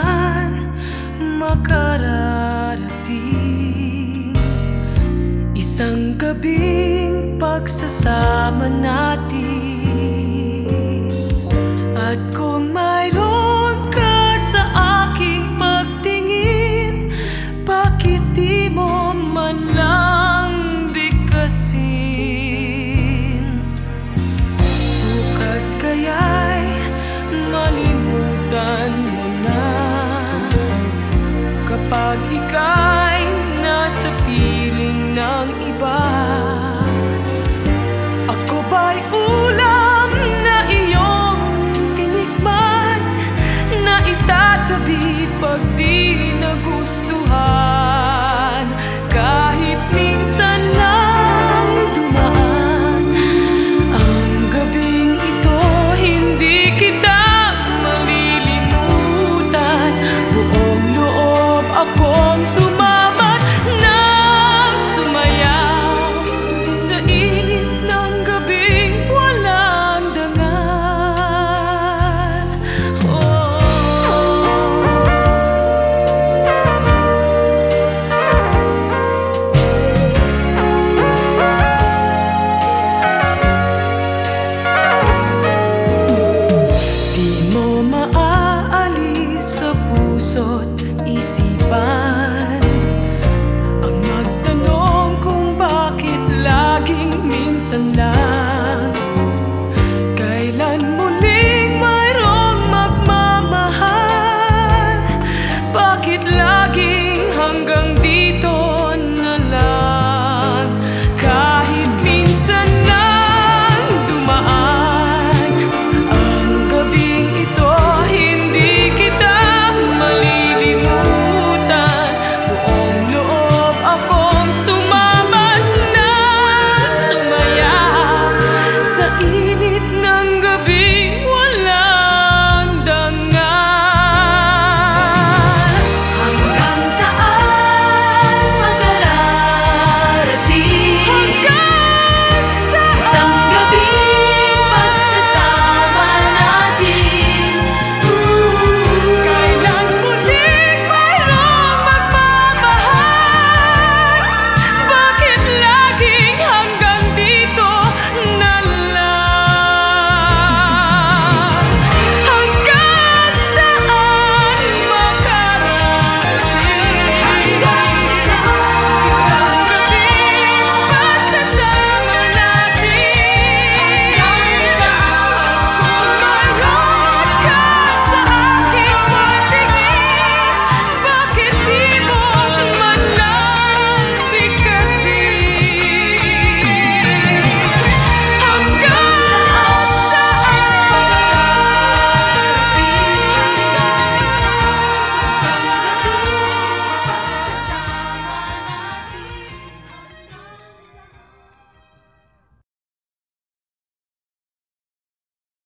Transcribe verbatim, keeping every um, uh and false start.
man makararating, isang gabing pagsasama natin. At kung mayroon ka sa aking pagtingin, bakit di mo man lang bigkasin? Bukas kaya'y malimutan mo na, kapag ika'y nasa piling ng iba. Ako ba'y ulam na iyong tinikman, na itatabi pag di nagustuhan? Kahit minsan lang dumaan ang gabing ito, hindi kita malilimutan. Buong loob akong sumamat nang sumayaw sa init ng gabing walang dangal. Oh. Di mo maaalis sa puso't isipan ang magtanong kung bakit laging minsan lang. Kailan muling mayroong magmamahal? Bakit laging hanggang